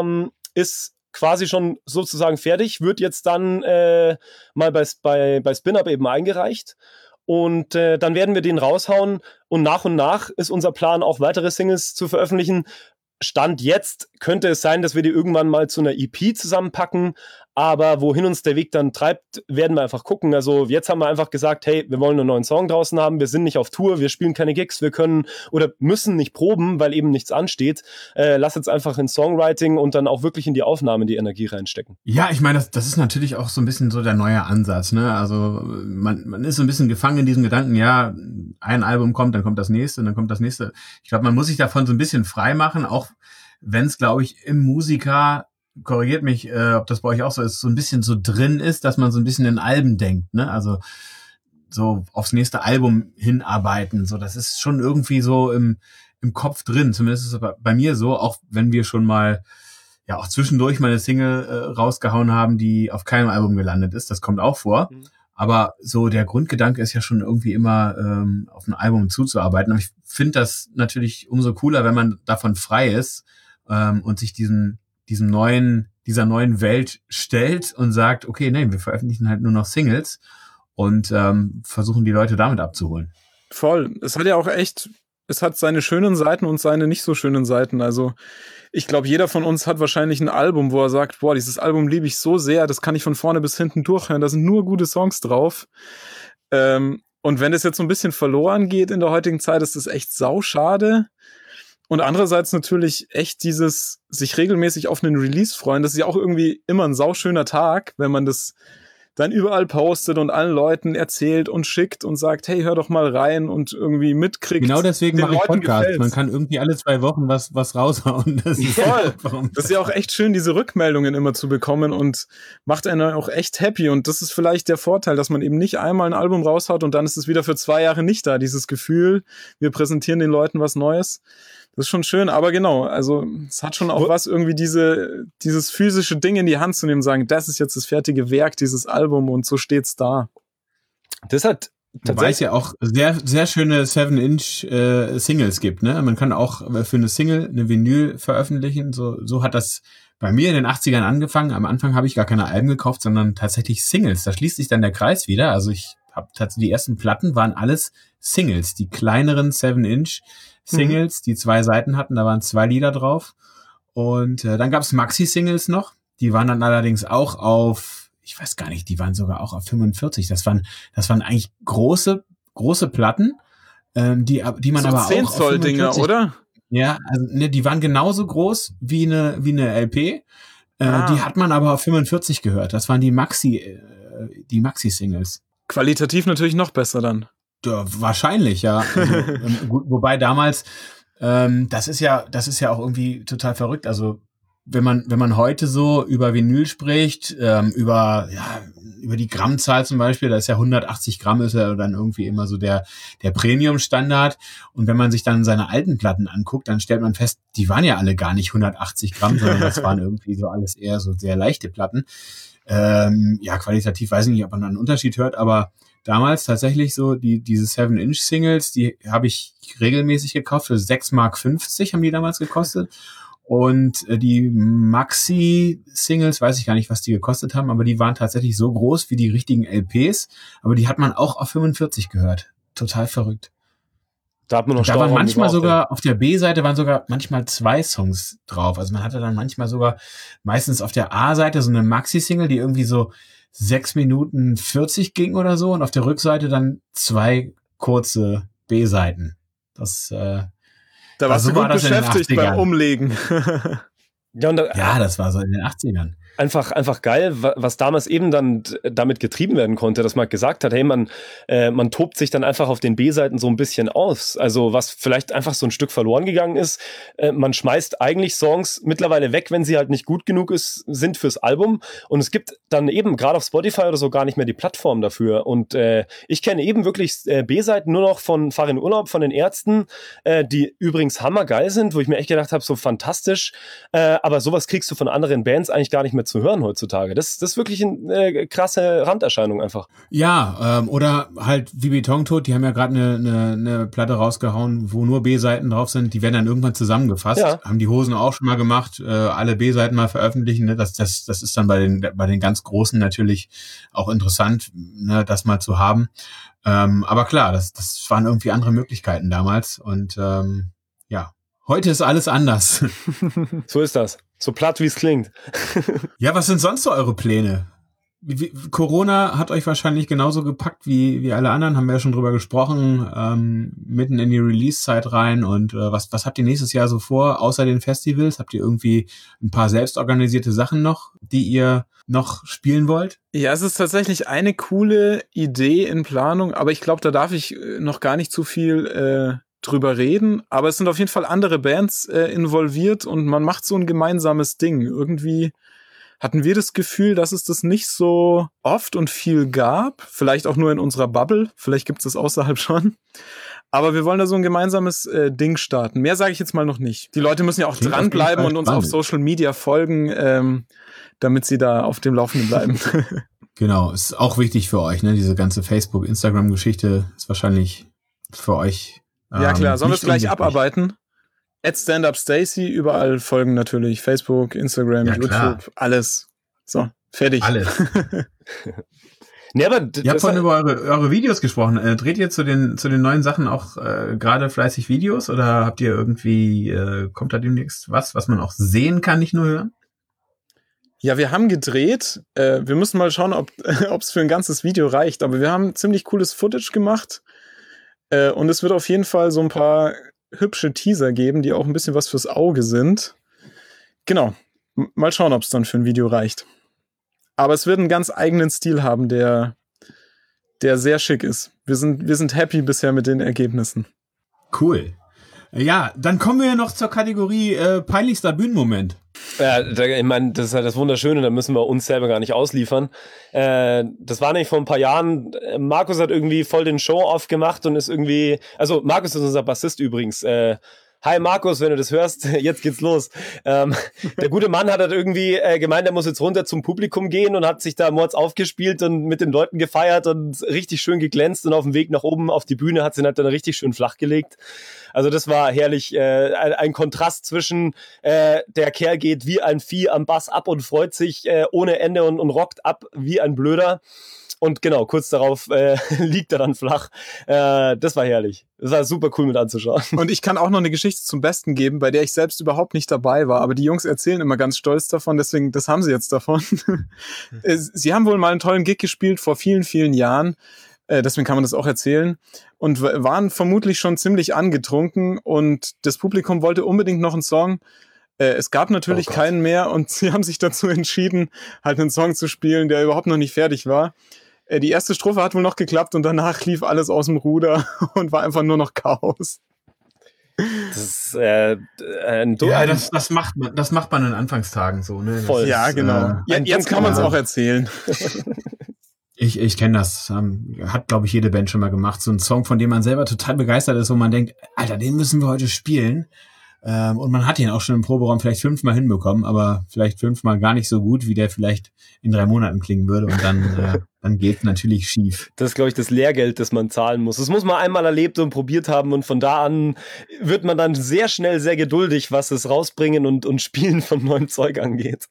ist quasi schon sozusagen fertig, wird jetzt dann mal bei Spin-Up eben eingereicht und dann werden wir den raushauen und nach ist unser Plan, auch weitere Singles zu veröffentlichen. Stand jetzt könnte es sein, dass wir die irgendwann mal zu einer EP zusammenpacken, aber wohin uns der Weg dann treibt, werden wir einfach gucken. Also jetzt haben wir einfach gesagt, hey, wir wollen einen neuen Song draußen haben, wir sind nicht auf Tour, wir spielen keine Gigs, wir können oder müssen nicht proben, weil eben nichts ansteht. Lass jetzt einfach in Songwriting und dann auch wirklich in die Aufnahme die Energie reinstecken. Ja, ich meine, das ist natürlich auch so ein bisschen so der neue Ansatz, ne? Also man ist so ein bisschen gefangen in diesem Gedanken, ja, ein Album kommt, dann kommt das nächste, dann kommt das nächste. Ich glaube, man muss sich davon so ein bisschen frei machen, auch wenn es, glaube ich, im Musiker, korrigiert mich, ob das bei euch auch so ist, so ein bisschen so drin ist, dass man so ein bisschen in Alben denkt, ne? Also so aufs nächste Album hinarbeiten, so das ist schon irgendwie so im Kopf drin, zumindest ist es bei mir so, auch wenn wir schon mal ja auch zwischendurch mal eine Single rausgehauen haben, die auf keinem Album gelandet ist, das kommt auch vor, aber so der Grundgedanke ist ja schon irgendwie immer auf ein Album zuzuarbeiten, aber ich finde das natürlich umso cooler, wenn man davon frei ist und sich dieser neuen Welt stellt und sagt, okay, nee, wir veröffentlichen halt nur noch Singles und versuchen die Leute damit abzuholen. Voll. Es hat ja auch echt, es hat seine schönen Seiten und seine nicht so schönen Seiten. Also ich glaube, jeder von uns hat wahrscheinlich ein Album, wo er sagt, boah, dieses Album liebe ich so sehr, das kann ich von vorne bis hinten durchhören, da sind nur gute Songs drauf. Und wenn das jetzt so ein bisschen verloren geht in der heutigen Zeit, ist das echt sauschade. Und andererseits natürlich echt dieses sich regelmäßig auf einen Release freuen. Das ist ja auch irgendwie immer ein sauschöner Tag, wenn man das dann überall postet und allen Leuten erzählt und schickt und sagt, hey, hör doch mal rein und irgendwie mitkriegt. Genau deswegen mache ich Podcasts. Man kann irgendwie alle 2 Wochen was raushauen. Das ist voll. Das ist ja auch echt schön, diese Rückmeldungen immer zu bekommen und macht einen auch echt happy. Und das ist vielleicht der Vorteil, dass man eben nicht einmal ein Album raushaut und dann ist es wieder für 2 Jahre nicht da. Dieses Gefühl, wir präsentieren den Leuten was Neues. Das ist schon schön, aber genau, also es hat schon auch was, irgendwie dieses physische Ding in die Hand zu nehmen, sagen, das ist jetzt das fertige Werk, dieses Album und so steht's da. Das hat Wobei es ja auch sehr, sehr schöne 7-Inch Singles gibt, ne? Man kann auch für eine Single eine Vinyl veröffentlichen, so hat das bei mir in den 80ern angefangen. Am Anfang habe ich gar keine Alben gekauft, sondern tatsächlich Singles. Da schließt sich dann der Kreis wieder, also ich habe tatsächlich die ersten Platten waren alles Singles, die kleineren 7-Inch Singles, die 2 Seiten hatten, da waren 2 Lieder drauf. Und dann gab es Maxi-Singles noch, die waren dann allerdings auch auf, ich weiß gar nicht, die waren sogar auch auf 45. Das waren eigentlich große Platten, die man so aber 10 auch Zoll Dinger, oder? Ja, also ne, die waren genauso groß wie eine LP. Die hat man aber auf 45 gehört. Das waren die Maxi-Singles. Qualitativ natürlich noch besser dann. Ja, wahrscheinlich, ja. Also, wobei damals, das ist ja auch irgendwie total verrückt. Also wenn man heute so über Vinyl spricht, über die Grammzahl zum Beispiel, da ist ja 180 Gramm ist ja dann irgendwie immer so der Premium-Standard. Und wenn man sich dann seine alten Platten anguckt, dann stellt man fest, die waren ja alle gar nicht 180 Gramm, sondern das waren irgendwie so alles eher so sehr leichte Platten. Ja, qualitativ weiß ich nicht, ob man da einen Unterschied hört, aber damals tatsächlich so diese 7-Inch-Singles, die habe ich regelmäßig gekauft, für 6,50 Mark haben die damals gekostet. Und die Maxi-Singles, weiß ich gar nicht, was die gekostet haben, aber die waren tatsächlich so groß wie die richtigen LPs, aber die hat man auch auf 45 gehört. Total verrückt. Da hat man noch da waren manchmal sogar, auf der B-Seite waren sogar manchmal 2 Songs drauf. Also man hatte dann manchmal sogar meistens auf der A-Seite so eine Maxi-Single, die irgendwie so 6 Minuten 40 ging oder so und auf der Rückseite dann 2 kurze B-Seiten. Das, da warst du gut beschäftigt beim Umlegen. Ja, das war so in den 80ern. Einfach geil, was damals eben dann damit getrieben werden konnte, dass man gesagt hat, hey, man tobt sich dann einfach auf den B-Seiten so ein bisschen aus. Also was vielleicht einfach so ein Stück verloren gegangen ist. Man schmeißt eigentlich Songs mittlerweile weg, wenn sie halt nicht gut genug sind fürs Album. Und es gibt dann eben gerade auf Spotify oder so gar nicht mehr die Plattform dafür. Und ich kenne eben wirklich B-Seiten nur noch von Fahr in Urlaub, von den Ärzten, die übrigens hammergeil sind, wo ich mir echt gedacht habe, so fantastisch. Aber sowas kriegst du von anderen Bands eigentlich gar nicht mehr zu hören heutzutage. Das ist wirklich eine krasse Randerscheinung einfach. Ja, oder halt wie Betontod, die haben ja gerade eine Platte rausgehauen, wo nur B-Seiten drauf sind, die werden dann irgendwann zusammengefasst. Ja. Haben die Hosen auch schon mal gemacht, alle B-Seiten mal veröffentlichen. Ne? Das ist dann bei den ganz Großen natürlich auch interessant, ne, das mal zu haben. Aber klar, das waren irgendwie andere Möglichkeiten damals und ja, Heute ist alles anders. So ist das. So platt, wie es klingt. Ja, was sind sonst so eure Pläne? Corona hat euch wahrscheinlich genauso gepackt wie alle anderen, haben wir ja schon drüber gesprochen, mitten in die Release-Zeit rein. Und was habt ihr nächstes Jahr so vor, außer den Festivals? Habt ihr irgendwie ein paar selbstorganisierte Sachen noch, die ihr noch spielen wollt? Ja, es ist tatsächlich eine coole Idee in Planung, aber ich glaube, da darf ich noch gar nicht zu viel drüber reden. Aber es sind auf jeden Fall andere Bands involviert und man macht so ein gemeinsames Ding. Irgendwie hatten wir das Gefühl, dass es das nicht so oft und viel gab. Vielleicht auch nur in unserer Bubble. Vielleicht gibt es das außerhalb schon. Aber wir wollen da so ein gemeinsames Ding starten. Mehr sage ich jetzt mal noch nicht. Die Leute müssen ja auch dranbleiben und uns auf Social Media folgen, damit sie da auf dem Laufenden bleiben. Genau, ist auch wichtig für euch, ne? Diese ganze Facebook, Instagram-Geschichte ist wahrscheinlich für euch. Ja klar, sollen wir es gleich abarbeiten? @StandUpStacy, überall folgen natürlich. Facebook, Instagram, ja, YouTube, klar. alles. So, fertig. Alles. Ja, aber Ihr habt vorhin über eure Videos gesprochen. Dreht ihr zu den neuen Sachen auch gerade fleißig Videos oder habt ihr irgendwie, kommt da demnächst was man auch sehen kann, nicht nur hören? Ja, wir haben gedreht. Wir müssen mal schauen, ob es für ein ganzes Video reicht. Aber wir haben ziemlich cooles Footage gemacht. Und es wird auf jeden Fall so ein paar hübsche Teaser geben, die auch ein bisschen was fürs Auge sind. Genau. Mal schauen, ob es dann für ein Video reicht. Aber es wird einen ganz eigenen Stil haben, der sehr schick ist. Wir sind happy bisher mit den Ergebnissen. Cool. Ja, dann kommen wir noch zur Kategorie peinlichster Bühnenmoment. Ja, ich meine, das ist halt das Wunderschöne, da müssen wir uns selber gar nicht ausliefern. Das war nämlich vor ein paar Jahren, Markus hat irgendwie voll den Show-Off gemacht und ist irgendwie, also Markus ist unser Bassist übrigens, hi Markus, wenn du das hörst, jetzt geht's los. Der gute Mann hat halt irgendwie gemeint, er muss jetzt runter zum Publikum gehen und hat sich da mords aufgespielt und mit den Leuten gefeiert und richtig schön geglänzt und auf dem Weg nach oben auf die Bühne hat sie halt dann richtig schön flachgelegt. Also das war herrlich, ein Kontrast zwischen der Kerl geht wie ein Vieh am Bass ab und freut sich ohne Ende und rockt ab wie ein Blöder. Und genau, kurz darauf liegt er dann flach. Das war herrlich. Das war super cool mit anzuschauen. Und ich kann auch noch eine Geschichte zum Besten geben, bei der ich selbst überhaupt nicht dabei war. Aber die Jungs erzählen immer ganz stolz davon, deswegen, das haben sie jetzt davon. Sie haben wohl mal einen tollen Gig gespielt vor vielen, vielen Jahren. Deswegen kann man das auch erzählen. Und waren vermutlich schon ziemlich angetrunken. Und das Publikum wollte unbedingt noch einen Song. Es gab natürlich keinen mehr. Und sie haben sich dazu entschieden, halt einen Song zu spielen, der überhaupt noch nicht fertig war. Die erste Strophe hat wohl noch geklappt und danach lief alles aus dem Ruder und war einfach nur noch Chaos. Das ist das macht man in Anfangstagen so, ne? Voll. Ja, genau. Jetzt kann man es auch erzählen. Ich kenne das. Hat, glaube ich, jede Band schon mal gemacht. So ein Song, von dem man selber total begeistert ist, wo man denkt, Alter, den müssen wir heute spielen. Und man hat ihn auch schon im Proberaum vielleicht 5-mal hinbekommen, aber vielleicht 5-mal gar nicht so gut, wie der vielleicht in 3 Monaten klingen würde. Und dann geht's natürlich schief. Das ist, glaube ich, das Lehrgeld, das man zahlen muss. Das muss man einmal erlebt und probiert haben. Und von da an wird man dann sehr schnell sehr geduldig, was das Rausbringen und Spielen von neuem Zeug angeht.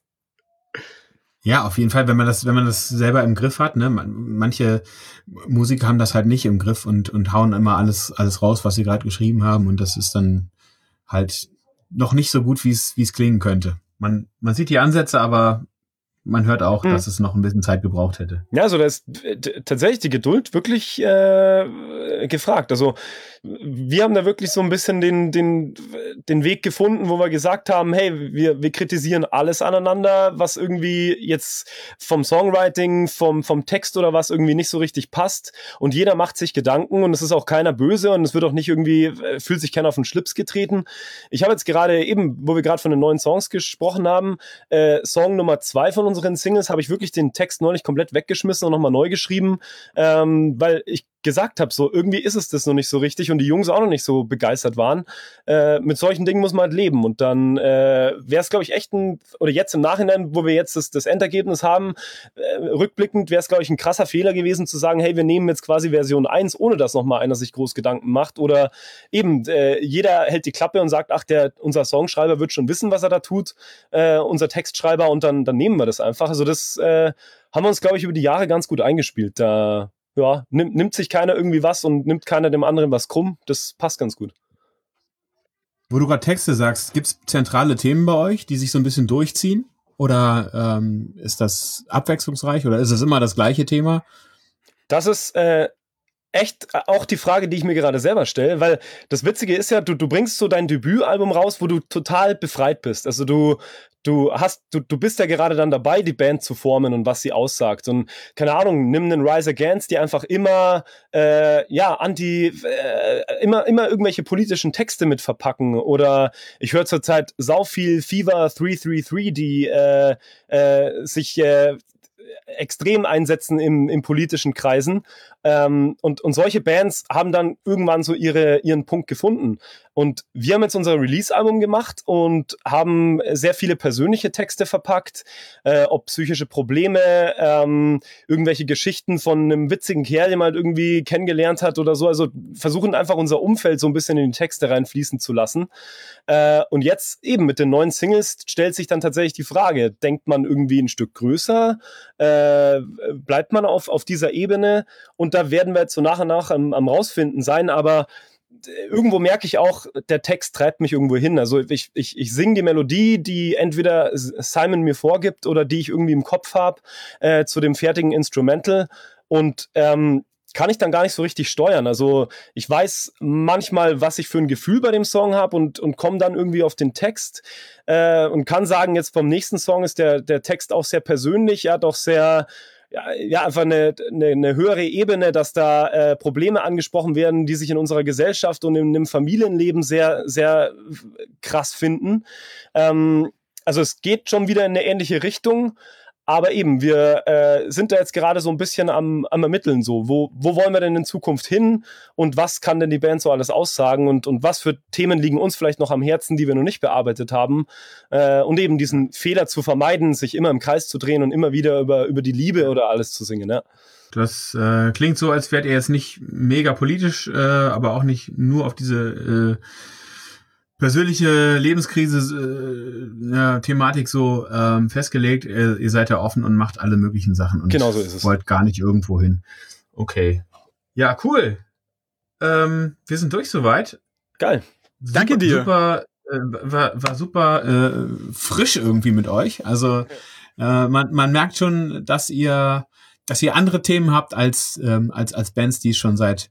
Ja, auf jeden Fall, wenn man das selber im Griff hat, ne? Manche Musiker haben das halt nicht im Griff und hauen immer alles raus, was sie gerade geschrieben haben, und das ist dann halt noch nicht so gut, wie es klingen könnte. Man sieht die Ansätze, aber man hört auch, dass es noch ein bisschen Zeit gebraucht hätte. Ja, also da ist tatsächlich die Geduld wirklich gefragt. Also wir haben da wirklich so ein bisschen den Weg gefunden, wo wir gesagt haben, hey, wir kritisieren alles aneinander, was irgendwie jetzt vom Songwriting, vom Text oder was irgendwie nicht so richtig passt, und jeder macht sich Gedanken und es ist auch keiner böse und es wird auch nicht irgendwie, fühlt sich keiner auf den Schlips getreten. Ich habe jetzt gerade eben, wo wir gerade von den neuen Songs gesprochen haben, Song Nummer 2 von unseren Singles, habe ich wirklich den Text neulich komplett weggeschmissen und nochmal neu geschrieben, weil ich gesagt habe, so irgendwie ist es das noch nicht so richtig und die Jungs auch noch nicht so begeistert waren. Mit solchen Dingen muss man halt leben, und dann wäre es, glaube ich, echt oder jetzt im Nachhinein, wo wir jetzt das Endergebnis haben, rückblickend wäre es, glaube ich, ein krasser Fehler gewesen zu sagen, hey, wir nehmen jetzt quasi Version 1, ohne dass nochmal einer sich groß Gedanken macht, oder eben jeder hält die Klappe und sagt, ach, unser Songschreiber wird schon wissen, was er da tut, unser Textschreiber, und dann nehmen wir das einfach. Also das haben wir uns, glaube ich, über die Jahre ganz gut eingespielt. Da nimmt sich keiner irgendwie was und nimmt keiner dem anderen was krumm. Das passt ganz gut. Wo du gerade Texte sagst, gibt es zentrale Themen bei euch, die sich so ein bisschen durchziehen? Oder ist das abwechslungsreich oder ist es immer das gleiche Thema? Das ist echt auch die Frage, die ich mir gerade selber stelle, weil das Witzige ist ja, du bringst so dein Debütalbum raus, wo du total befreit bist. Also du bist ja gerade dann dabei, die Band zu formen und was sie aussagt. Und keine Ahnung, nimm einen Rise Against, die einfach immer immer irgendwelche politischen Texte mit verpacken. Oder ich höre zurzeit sau viel Fever 333, die sich extrem einsetzen im politischen Kreisen. Und solche Bands haben dann irgendwann so ihren Punkt gefunden. Und wir haben jetzt unser Release-Album gemacht und haben sehr viele persönliche Texte verpackt, ob psychische Probleme, irgendwelche Geschichten von einem witzigen Kerl, den man halt irgendwie kennengelernt hat oder so. Also versuchen einfach unser Umfeld so ein bisschen in die Texte reinfließen zu lassen. Und jetzt eben mit den neuen Singles stellt sich dann tatsächlich die Frage, denkt man irgendwie ein Stück größer? Bleibt man auf dieser Ebene? Und da werden wir jetzt so nach und nach am rausfinden sein, aber irgendwo merke ich auch, der Text treibt mich irgendwo hin. Also ich singe die Melodie, die entweder Simon mir vorgibt oder die ich irgendwie im Kopf habe, zu dem fertigen Instrumental und kann ich dann gar nicht so richtig steuern. Also ich weiß manchmal, was ich für ein Gefühl bei dem Song habe und komme dann irgendwie auf den Text und kann sagen, jetzt beim nächsten Song ist der Text auch sehr persönlich, ja doch sehr einfach eine höhere Ebene, dass da Probleme angesprochen werden, die sich in unserer Gesellschaft und in dem Familienleben sehr, sehr krass finden. Also es geht schon wieder in eine ähnliche Richtung, aber eben, wir sind da jetzt gerade so ein bisschen am Ermitteln, so, wo wollen wir denn in Zukunft hin und was kann denn die Band so alles aussagen und was für Themen liegen uns vielleicht noch am Herzen, die wir noch nicht bearbeitet haben und eben diesen Fehler zu vermeiden, sich immer im Kreis zu drehen und immer wieder über die Liebe oder alles zu singen, ja. Das klingt so, als wärt ihr jetzt nicht mega politisch, aber auch nicht nur auf diese persönliche Lebenskrise Thematik so festgelegt. Ihr seid ja offen und macht alle möglichen Sachen und genau so ist es. Wollt gar nicht irgendwo hin. Okay. Ja, cool. Wir sind durch soweit. Geil. Danke dir. Super, war super frisch irgendwie mit euch. Also man merkt schon, dass ihr andere Themen habt als Bands, die es schon seit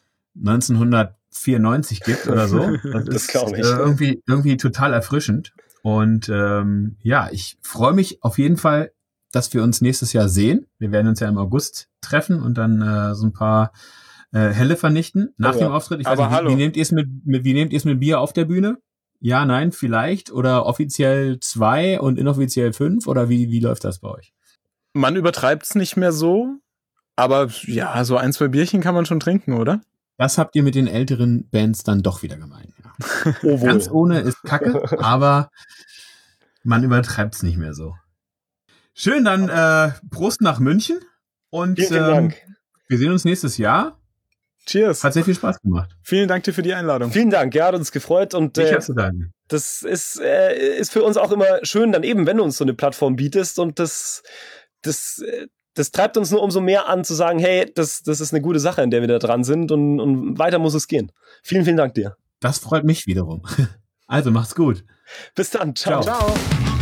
1994 gibt oder so. Das glaube ich. Irgendwie total erfrischend. Und ich freue mich auf jeden Fall, dass wir uns nächstes Jahr sehen. Wir werden uns ja im August treffen und dann so ein paar Helle vernichten nach dem Auftritt. Ich weiß nicht, wie nehmt ihr es mit Bier auf der Bühne? Ja, nein, vielleicht? Oder offiziell 2 und inoffiziell 5? Oder wie läuft das bei euch? Man übertreibt es nicht mehr so, aber ja, so 1, 2 Bierchen kann man schon trinken, oder? Das habt ihr mit den älteren Bands dann doch wieder gemeint. Ja. Oh, ganz ohne ist Kacke, aber man übertreibt es nicht mehr so. Schön, dann Prost nach München und vielen Dank. Wir sehen uns nächstes Jahr. Cheers. Hat sehr viel Spaß gemacht. Vielen Dank dir für die Einladung. Vielen Dank, ja, hat uns gefreut und ich habe zu danken. Das ist für uns auch immer schön, dann eben, wenn du uns so eine Plattform bietest und das treibt uns nur umso mehr an, zu sagen, hey, das ist eine gute Sache, in der wir da dran sind und weiter muss es gehen. Vielen, vielen Dank dir. Das freut mich wiederum. Also, macht's gut. Bis dann. Ciao. Ciao.